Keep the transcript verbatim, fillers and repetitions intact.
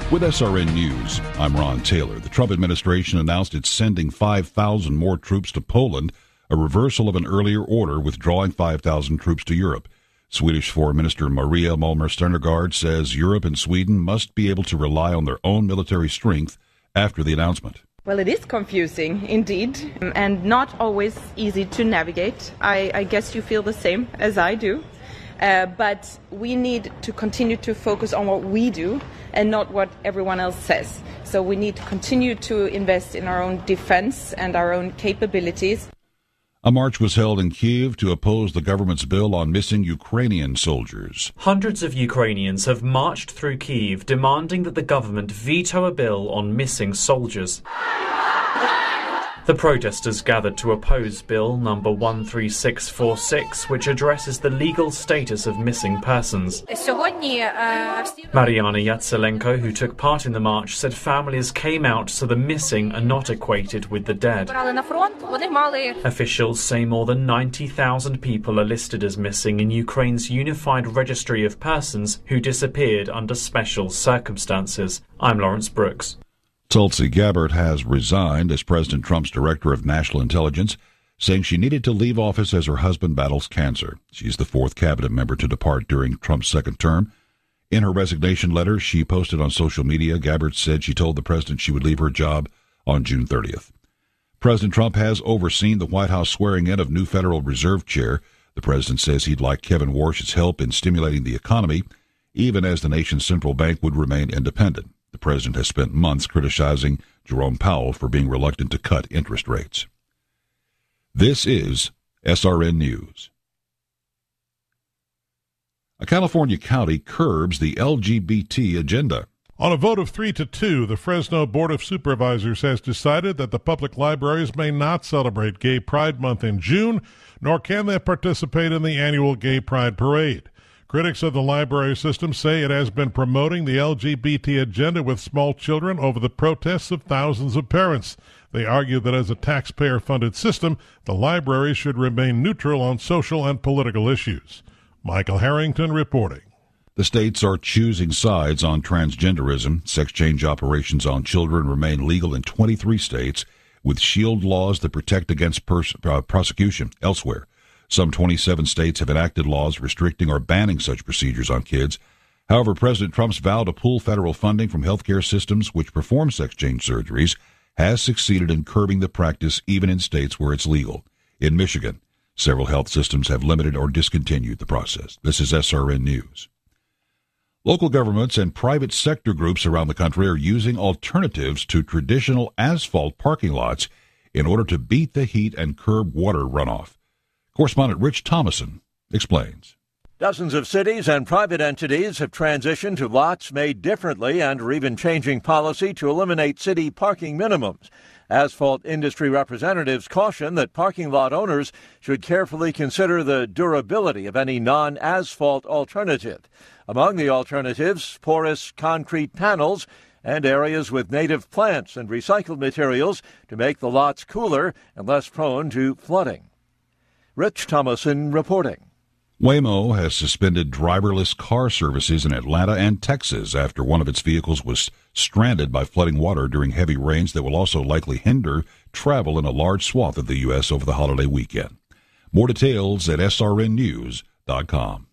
With S R N News, I'm Ron Taylor. The Trump administration announced it's sending five thousand more troops to Poland, a reversal of an earlier order withdrawing five thousand troops to Europe. Swedish Foreign Minister Maria Malmer Stenergaard says Europe and Sweden must be able to rely on their own military strength after the announcement. Well, it is confusing, indeed, and not always easy to navigate. I, I guess you feel the same as I do. Uh, but we need to continue to focus on what we do and not what everyone else says. So we need to continue to invest in our own defense and our own capabilities. A march was held in Kyiv to oppose the government's bill on missing Ukrainian soldiers. Hundreds of Ukrainians have marched through Kyiv demanding that the government veto a bill on missing soldiers. The protesters gathered to oppose Bill number one three six four six, which addresses the legal status of missing persons. Mariana Yatselenko, who took part in the march, said families came out so the missing are not equated with the dead. Officials say more than ninety thousand people are listed as missing in Ukraine's Unified Registry of Persons who disappeared under special circumstances. I'm Lawrence Brooks. Tulsi Gabbard has resigned as President Trump's Director of National Intelligence, saying she needed to leave office as her husband battles cancer. She's the fourth cabinet member to depart during Trump's second term. In her resignation letter she posted on social media, Gabbard said she told the president she would leave her job on June thirtieth. President Trump has overseen the White House swearing in of new Federal Reserve Chair. The president says he'd like Kevin Warsh's help in stimulating the economy, even as the nation's central bank would remain independent. The president has spent months criticizing Jerome Powell for being reluctant to cut interest rates. This is S R N News. A California county curbs the L G B T agenda. On a vote of three to two, the Fresno Board of Supervisors has decided that the public libraries may not celebrate Gay Pride Month in June, nor can they participate in the annual Gay Pride Parade. Critics of the library system say it has been promoting the L G B T agenda with small children over the protests of thousands of parents. They argue that as a taxpayer-funded system, the library should remain neutral on social and political issues. Michael Harrington reporting. The states are choosing sides on transgenderism. Sex change operations on children remain legal in twenty-three states, with shield laws that protect against pers- uh, prosecution elsewhere. Some twenty-seven states have enacted laws restricting or banning such procedures on kids. However, President Trump's vow to pull federal funding from healthcare systems which perform sex change surgeries has succeeded in curbing the practice even in states where it's legal. In Michigan, several health systems have limited or discontinued the process. This is S R N News. Local governments and private sector groups around the country are using alternatives to traditional asphalt parking lots in order to beat the heat and curb water runoff. Correspondent Rich Thomason explains. Dozens of cities and private entities have transitioned to lots made differently and are even changing policy to eliminate city parking minimums. Asphalt industry representatives caution that parking lot owners should carefully consider the durability of any non-asphalt alternative. Among the alternatives, porous concrete panels and areas with native plants and recycled materials to make the lots cooler and less prone to flooding. Rich Thomason reporting. Waymo has suspended driverless car services in Atlanta and Texas after one of its vehicles was stranded by flooding water during heavy rains that will also likely hinder travel in a large swath of the U S over the holiday weekend. More details at S R N news dot com.